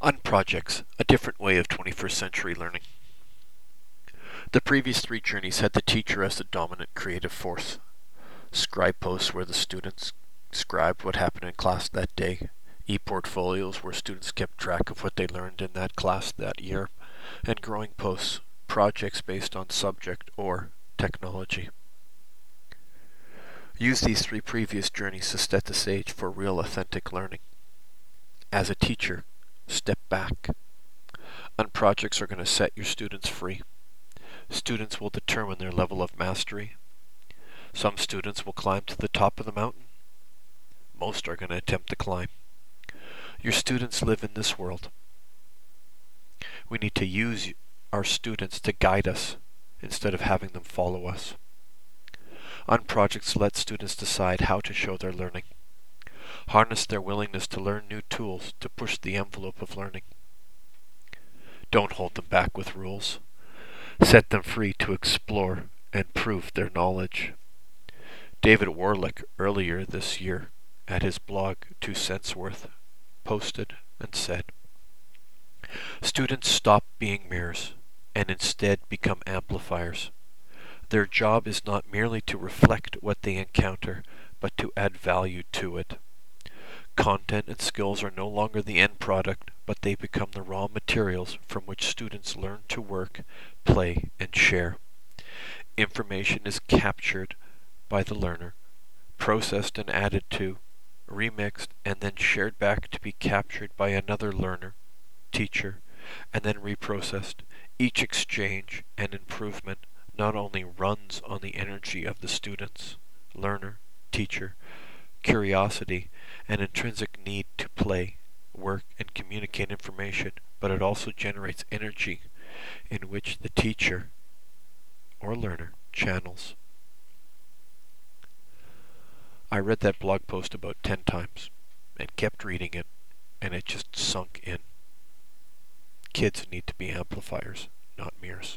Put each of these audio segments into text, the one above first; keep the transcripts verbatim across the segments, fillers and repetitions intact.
Unprojects, a different way of twenty-first century learning. The previous three journeys had the teacher as the dominant creative force. Scribe posts where the students scribed what happened in class that day, e-portfolios where students kept track of what they learned in that class that year, and growing posts, projects based on subject or technology. Use these three previous journeys to set the stage for real authentic learning. As a teacher, step back. Unprojects are going to set your students free. Students will determine their level of mastery. Some students will climb to the top of the mountain. Most are going to attempt to climb. Your students live in this world. We need to use our students to guide us instead of having them follow us. Unprojects let students decide how to show their learning. Harness their willingness to learn new tools to push the envelope of learning. Don't hold them back with rules. Set them free to explore and prove their knowledge. David Warlick, earlier this year, at his blog Two Cents Worth, posted and said, "Students stop being mirrors and instead become amplifiers. Their job is not merely to reflect what they encounter, but to add value to it. Content and skills are no longer the end product, but they become the raw materials from which students learn to work, play, and share. Information is captured by the learner, processed and added to, remixed, and then shared back to be captured by another learner, teacher, and then reprocessed. Each exchange and improvement not only runs on the energy of the students, learner, teacher, curiosity, and intrinsic need to play, work, and communicate information, but it also generates energy in which the teacher or learner channels." I read that blog post about ten times and kept reading it, and it just sunk in. Kids need to be amplifiers, not mirrors.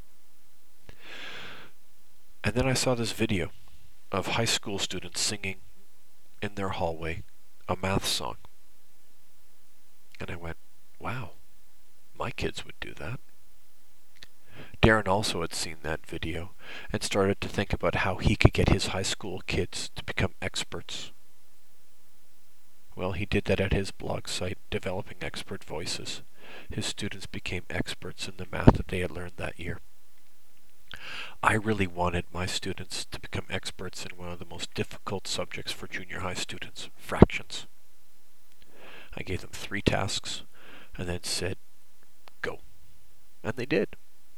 And then I saw this video of high school students singing in their hallway a math song. And I went, wow, my kids would do that. Darren also had seen that video and started to think about how he could get his high school kids to become experts. Well, he did that at his blog site, Developing Expert Voices. His students became experts in the math that they had learned that year. I really wanted my students to become experts in one of the most difficult subjects for junior high students, fractions. I gave them three tasks and then said, go. And they did.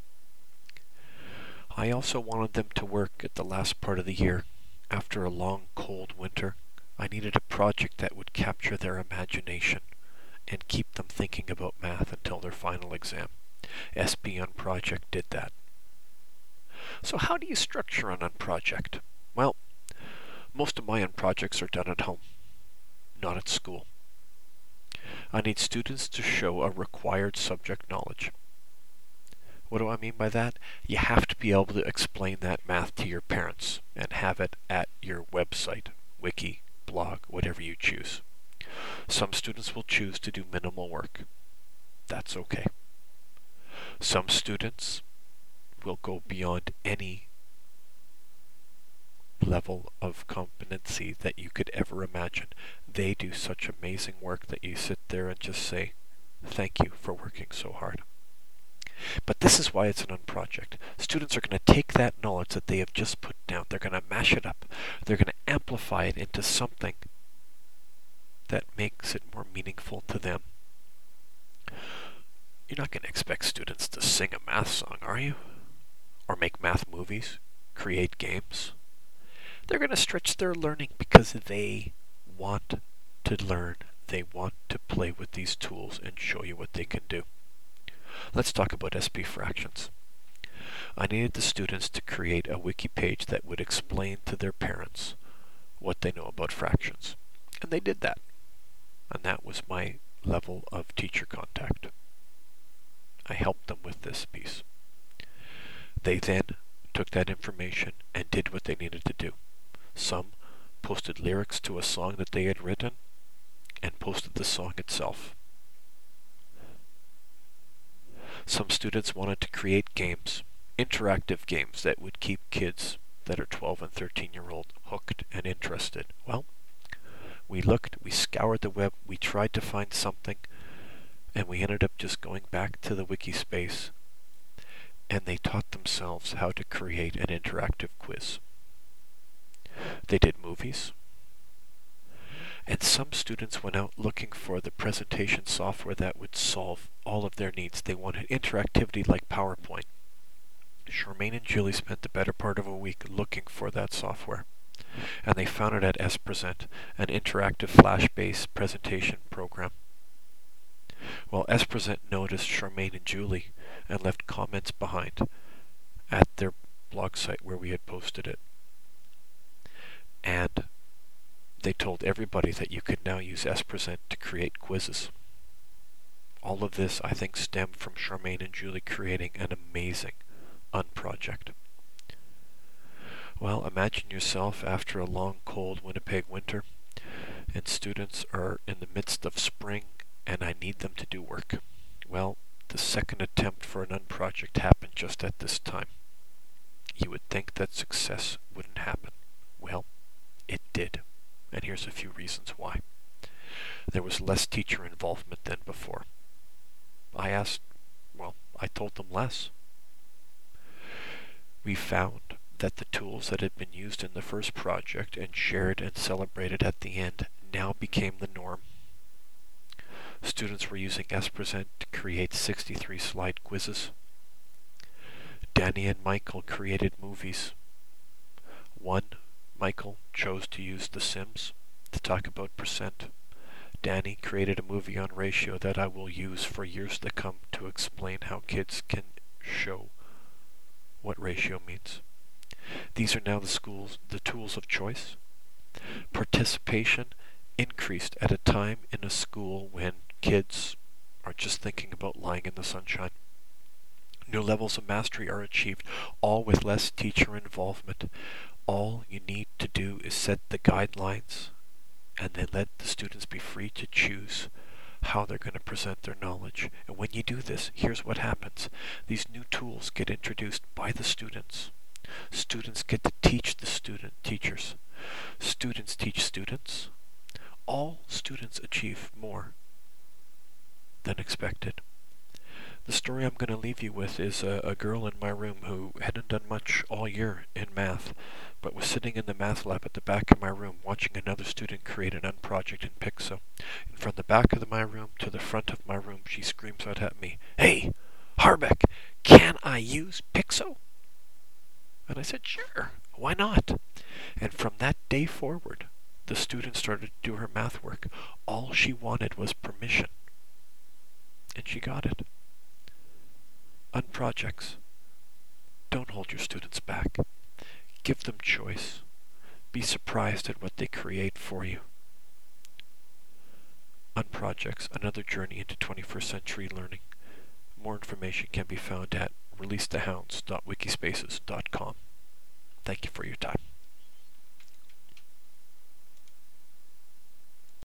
I also wanted them to work at the last part of the year. After a long, cold winter, I needed a project that would capture their imagination and keep them thinking about math until their final exam. S B Unproject did that. So how do you structure an Unproject? Well, most of my Unprojects are done at home, not at school. I need students to show a required subject knowledge. What do I mean by that? You have to be able to explain that math to your parents and have it at your website, wiki, blog, whatever you choose. Some students will choose to do minimal work. That's okay. Some students will go beyond any level of competency that you could ever imagine. They do such amazing work that you sit there and just say, thank you for working so hard. But this is why it's an Unproject. Students are going to take that knowledge that they have just put down, they're going to mash it up, they're going to amplify it into something that makes it more meaningful to them. You're not going to expect students to sing a math song, are you? Or make math movies, create games. They're going to stretch their learning because they want to learn. They want to play with these tools and show you what they can do. Let's talk about S P fractions. I needed the students to create a wiki page that would explain to their parents what they know about fractions. And they did that. And that was my level of teacher contact. I helped them with this piece. They then took that information and did what they needed to do. Some posted lyrics to a song that they had written and posted the song itself. Some students wanted to create games, interactive games that would keep kids that are twelve and thirteen year old hooked and interested. Well, we looked, we scoured the web, we tried to find something, and we ended up just going back to the wiki space, and they taught themselves how to create an interactive quiz. They did movies, and some students went out looking for the presentation software that would solve all of their needs. They wanted interactivity like PowerPoint. Charmaine and Julie spent the better part of a week looking for that software, and they found it at Espresent, an interactive flash-based presentation program. Well, Espresent noticed Charmaine and Julie and left comments behind at their blog site where we had posted it. And they told everybody that you could now use Espresent to create quizzes. All of this, I think, stemmed from Charmaine and Julie creating an amazing unproject. Well, imagine yourself after a long, cold Winnipeg winter, and students are in the midst of spring, and I need them to do work. Well, the second attempt for an unproject happened just at this time. You would think that success wouldn't happen. Well, it did. And here's a few reasons why. There was less teacher involvement than before. I asked, well, I told them less. We found that the tools that had been used in the first project and shared and celebrated at the end now became the norm. Students were using Espresent to create sixty-three slide quizzes. Danny and Michael created movies. One, Michael chose to use The Sims to talk about percent. Danny created a movie on ratio that I will use for years to come to explain how kids can show what ratio means. These are now the schools, the tools of choice. Participation increased at a time in a school when kids are just thinking about lying in the sunshine. New levels of mastery are achieved, all with less teacher involvement. All you need to do is set the guidelines and then let the students be free to choose how they're going to present their knowledge. And when you do this, here's what happens. These new tools get introduced by the students. Students get to teach the student teachers. Students teach students. All students achieve more than expected. The story I'm going to leave you with is a, a girl in my room who hadn't done much all year in math, but was sitting in the math lab at the back of my room watching another student create an unproject in Pixo. And from the back of my room to the front of my room, she screams out at me, "Hey, Harbeck, can I use Pixo?" And I said, "Sure, why not?" And from that day forward, the student started to do her math work. All she wanted was permission. And she got it. Unprojects. Don't hold your students back. Give them choice. Be surprised at what they create for you. Unprojects, another journey into twenty-first century learning. More information can be found at release the hounds dot wikispaces dot com. Thank you for your time.